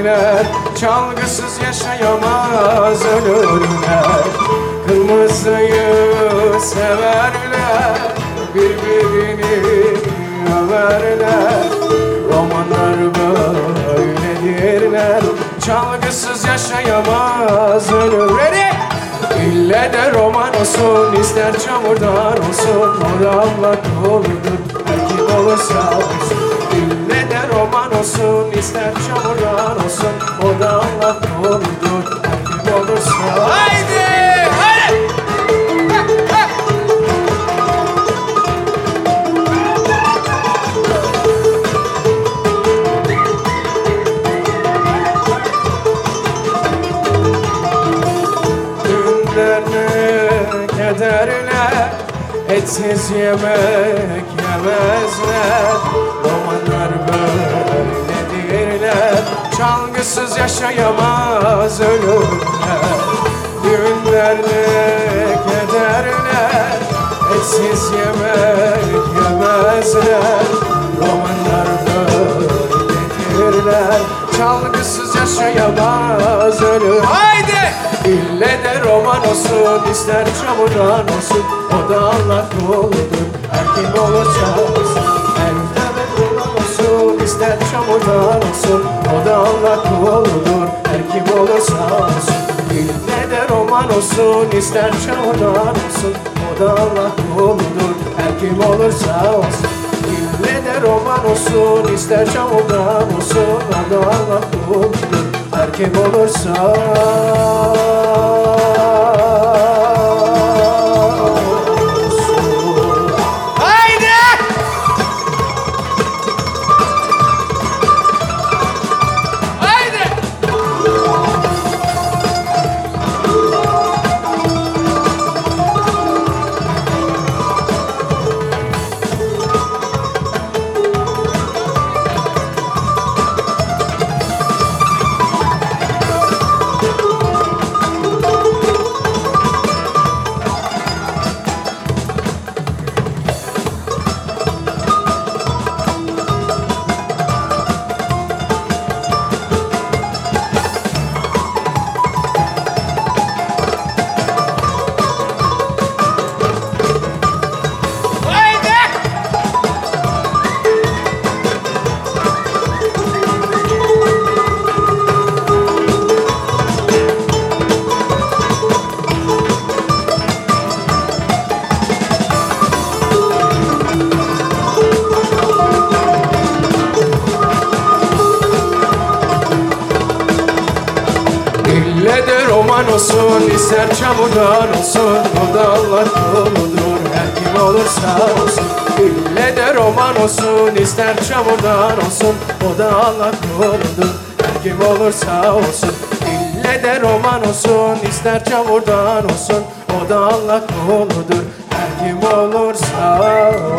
kederler, çalgısız yaşayamaz ölürler. Kırmızıyı severler, birbirini överler. Romanlar böyledirler, çalgısız yaşayamaz ölür. İlle de roman olsun, ister çamurdan olsun, o da Allah koludur, her kim olursa olsun. İlle de roman olsun, ister çamurdan olsun, o da Allah koludur, her kim olursa. Haydi! Haydi! Kederler, etsiz yemek yemezler. Romanlar böyledirler, çalgısız yaşayamaz ölürler. Düğünlerde kederler, etsiz yemek yemezler. Romanlar böyledirler, çalgısız yaşayamaz ölür. Haydi! İlle de roman olsun, ister çamurdan olsun, o da Allah koludur, her kim olursa olsun. İlle de roman olsun, ister çamurdan olsun, o da Allah koludur, her kim olursa olsun. İlle de roman olsun, ister çamurdan olsun, o da Allah koludur, her kim olursa olsun. İlle de roman olsun, ister çamurdan olsun, o da Allah koludur, her kim olursa roman olsun, ister çamurdan olsun, o da Allah koludur, her kim olursa olsun. İlle de roman olsun, ister çamurdan olsun, o da Allah koludur, her kim olursa olsun. İlle de roman olsun, ister çamurdan olsun, o da Allah koludur, her kim olursa olsun.